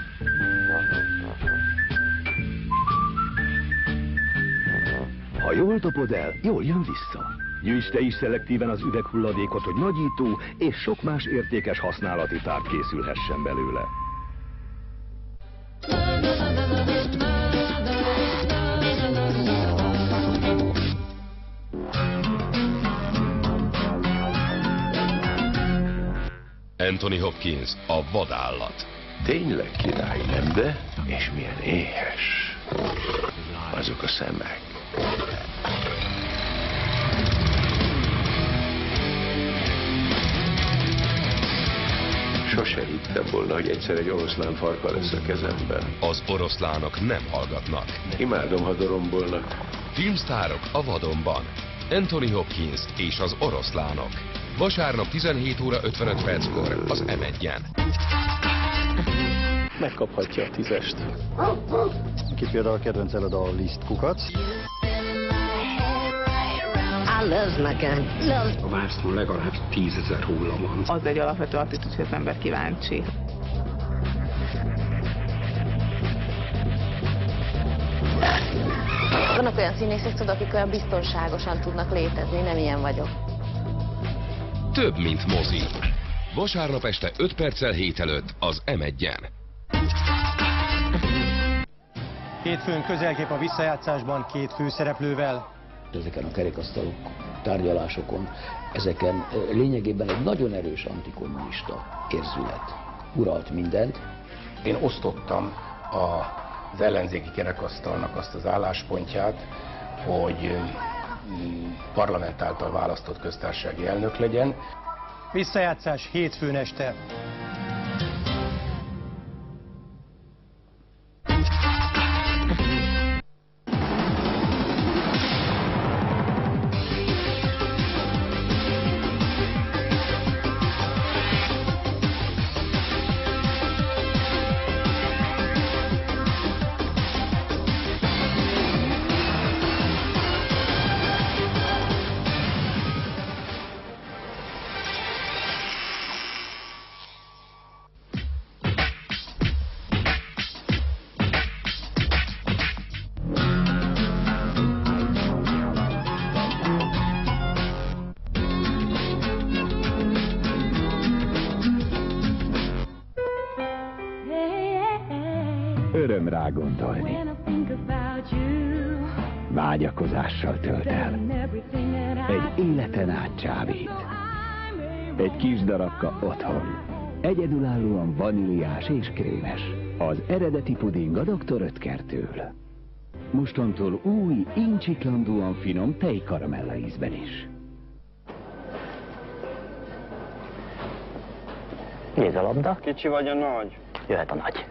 Ha jól jól topod el, jól jön vissza. Gyűjts te is szelektíven az üveghulladékot, hogy nagyító és sok más értékes használati tárgy készülhessen belőle. Anthony Hopkins, a vadállat. Tényleg király, nem de? És milyen éhes. Azok a szemek. Sose hittem volna, hogy egyszer egy oroszlán farka lesz a kezemben. Az oroszlánok nem hallgatnak. Imádom, ha dorombolnak. Filmsztárok a vadonban. Anthony Hopkins és az oroszlánok. Vasárnap 17 óra 55 perckor az M1-en. Megkaphatja a 10-est. Ki például a kedvenc eled a Liszt kukac. I love macaroni. Love. A vásznon legalább 10 000 hulla van. Az egy alapvető attitűd, hogy az ember kíváncsi. Vannak olyan színészek, tudod, akik olyan biztonságosan tudnak létezni, nem ilyen vagyok. Több, mint mozi. Vasárnap este 5 perccel 7 előtt az M1-en. Hétfőn közelkép a visszajátszásban 2 főszereplővel. Ezeken a kerekasztalok tárgyalásokon, ezeken lényegében egy nagyon erős antikommunista érzület uralt mindent. Én osztottam az ellenzéki kerekasztalnak azt az álláspontját, hogy parlament által választott köztársasági elnök legyen. Visszajátszás hétfőn este. Öröm rá gondolni. Vágyakozással tölt el. Egy életen át csábít. Egy kis darabka otthon. Egyedülállóan vaníliás és krémes. Az eredeti puding a Dr. Oetkertől. Mostantól új, incsiklandóan finom tejkaramella ízben is. Nézd a labda. Kicsi vagy a nagy? Jöhet a nagy.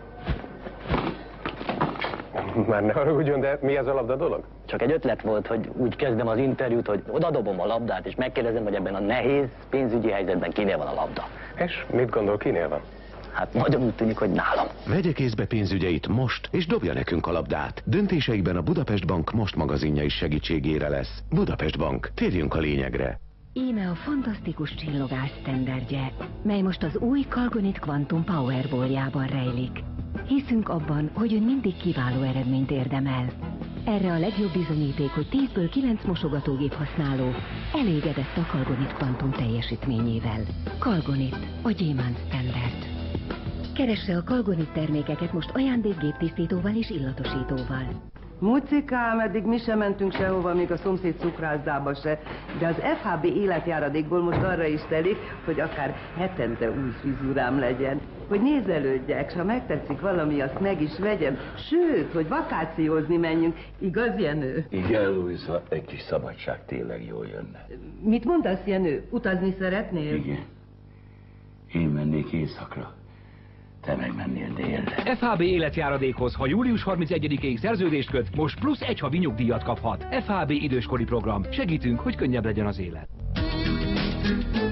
Már ne haragudjon, de mi ez a labda dolog? Csak egy ötlet volt, hogy úgy kezdem az interjút, hogy odadobom a labdát, és megkérdezem, hogy ebben a nehéz pénzügyi helyzetben kinél van a labda. És mit gondol, kinél van? Hát nagyon úgy tűnik, hogy nálam. Vegye kézbe pénzügyeit most, és dobja nekünk a labdát. Döntéseikben a Budapest Bank Most magazinja is segítségére lesz. Budapest Bank, térjünk a lényegre. Íme a fantasztikus csillogás sztenderdje, mely most az új Calgonit Quantum Powerballjában rejlik. Hiszünk abban, hogy ön mindig kiváló eredményt érdemel. Erre a legjobb bizonyíték, hogy 10-ből 9 mosogatógép használó elégedett a Calgonit Quantum teljesítményével. Calgonit, a gyémánt standard. Keresse a Calgonit termékeket most ajándékgéptisztítóval és illatosítóval. Mucikám, eddig mi sem mentünk sehova, még a szomszéd cukrászdába se, de az FHB életjáradékból most arra is telik, hogy akár hetente új frizurám legyen. Hogy nézelődjek, s ha megtetszik valami, azt meg is vegyem. Sőt, hogy vakációzni menjünk. Igaz, Jenő? Igen, Luisa, egy kis szabadság tényleg jól jönne. Mit mondasz, Jenő? Utazni szeretnél? Igen. Én mennék éjszakra. Te megmennél délre. FHB életjáradékhoz, ha július 31-ig szerződést köt, most plusz 1 havi nyugdíjat kaphat. FHB időskori program. Segítünk, hogy könnyebb legyen az élet.